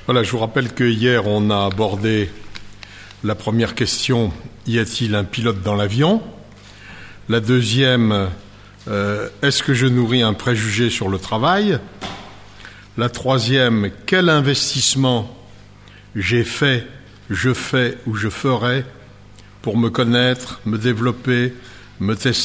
Voilà, je vous rappelle que hier, on a abordé la première question, y a-t-il un pilote dans l'avion ? La deuxième, est-ce que je nourris un préjugé sur le travail ? La troisième, quel investissement j'ai fait, je fais ou je ferai pour me connaître, me développer, me tester ?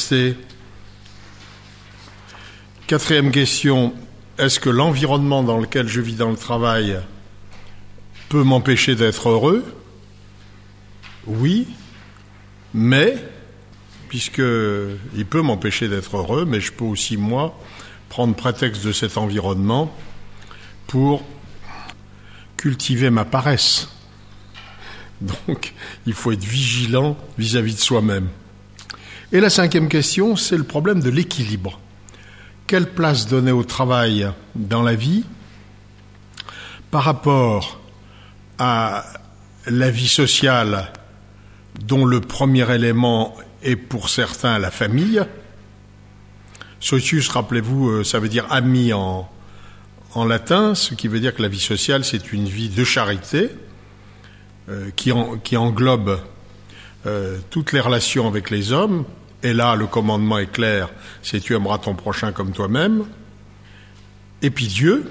Quatrième question, est-ce que l'environnement dans lequel je vis dans le travail peut m'empêcher d'être heureux ? Oui, mais, puisqu'il peut m'empêcher d'être heureux, mais je peux aussi, moi, prendre prétexte de cet environnement pour cultiver ma paresse. Donc, il faut être vigilant vis-à-vis de soi-même. Et la cinquième question, c'est le problème de l'équilibre. Quelle place donner au travail dans la vie par rapport à la vie sociale dont le premier élément est pour certains la famille. Socius, rappelez-vous, ça veut dire ami en latin, ce qui veut dire que la vie sociale, c'est une vie de charité qui englobe toutes les relations avec les hommes. Et là, le commandement est clair, c'est tu aimeras ton prochain comme toi-même. Et puis Dieu,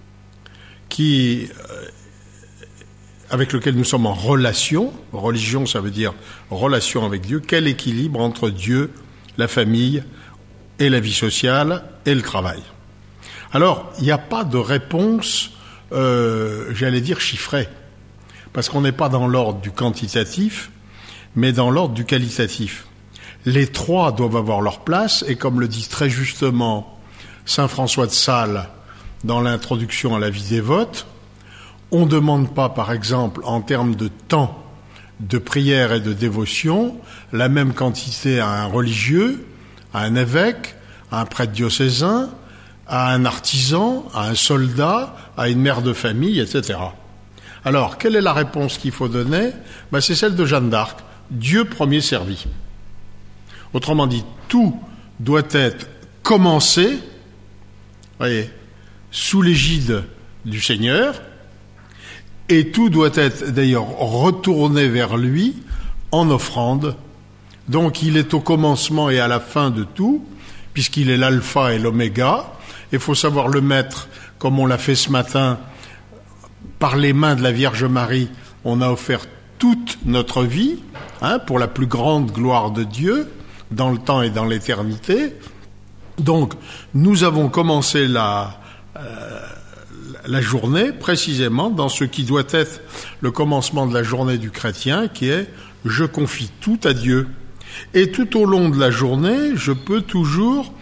avec lequel nous sommes en relation. Religion, ça veut dire relation avec Dieu. Quel équilibre entre Dieu, la famille et la vie sociale et le travail. Alors, il n'y a pas de réponse, j'allais dire chiffrée, parce qu'on n'est pas dans l'ordre du quantitatif, mais dans l'ordre du qualitatif. Les trois doivent avoir leur place, et comme le dit très justement saint François de Sales dans l'introduction à la vie dévote, on ne demande pas, par exemple, en termes de temps de prière et de dévotion, la même quantité à un religieux, à un évêque, à un prêtre diocésain, à un artisan, à un soldat, à une mère de famille, etc. Alors, quelle est la réponse qu'il faut donner ? C'est celle de Jeanne d'Arc. Dieu premier servi. Autrement dit, tout doit être commencé, voyez, sous l'égide du Seigneur, et tout doit être d'ailleurs retourné vers lui en offrande. Donc il est au commencement et à la fin de tout, puisqu'il est l'alpha et l'oméga. Il faut savoir le mettre, comme on l'a fait ce matin, par les mains de la Vierge Marie. On a offert toute notre vie, pour la plus grande gloire de Dieu, dans le temps et dans l'éternité. Donc nous avons commencé la journée, précisément, dans ce qui doit être le commencement de la journée du chrétien, qui est « je confie tout à Dieu ». Et tout au long de la journée, je peux toujours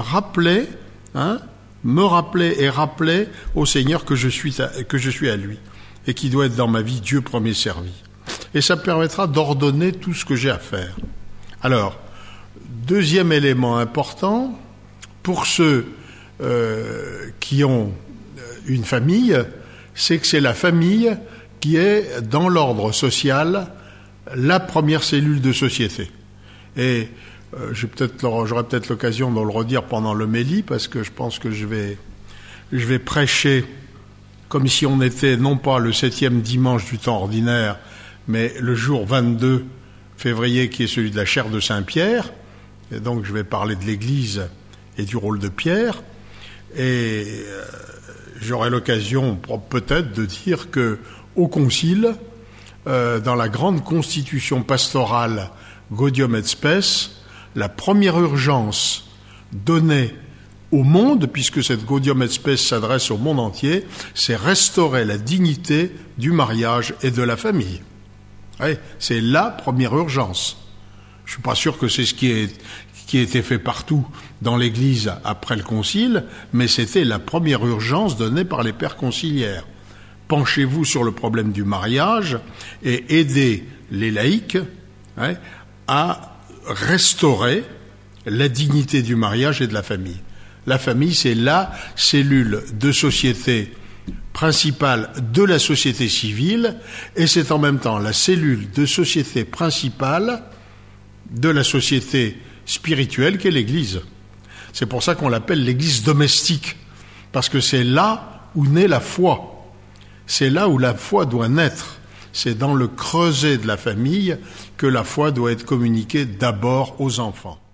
me rappeler et rappeler au Seigneur que je suis à lui, et qui doit être dans ma vie Dieu premier servi. Et ça permettra d'ordonner tout ce que j'ai à faire. Alors, deuxième élément important, pour ceux qui ont une famille, c'est que c'est la famille qui est, dans l'ordre social, la première cellule de société. Et j'aurai peut-être l'occasion de le redire pendant l'homélie, parce que je pense que je vais prêcher comme si on était non pas le 7e dimanche du temps ordinaire, mais le jour 22 février, qui est celui de la chaire de Saint-Pierre. Et donc je vais parler de l'Église et du rôle de Pierre. Et j'aurai l'occasion peut-être de dire que au Concile, dans la grande constitution pastorale Gaudium et Spes, la première urgence donnée au monde, puisque cette Gaudium et Spes s'adresse au monde entier, c'est restaurer la dignité du mariage et de la famille. Oui, c'est la première urgence. Je ne suis pas sûr que c'est ce qui a été fait partout dans l'Église après le Concile, mais c'était la première urgence donnée par les pères conciliaires. Penchez-vous sur le problème du mariage et aidez les laïcs à restaurer la dignité du mariage et de la famille. La famille, c'est la cellule de société principale de la société civile, et c'est en même temps la cellule de société principale de la société spirituelle qu'est l'Église. C'est pour ça qu'on l'appelle l'Église domestique, parce que c'est là où naît la foi. C'est là où la foi doit naître. C'est dans le creuset de la famille que la foi doit être communiquée d'abord aux enfants.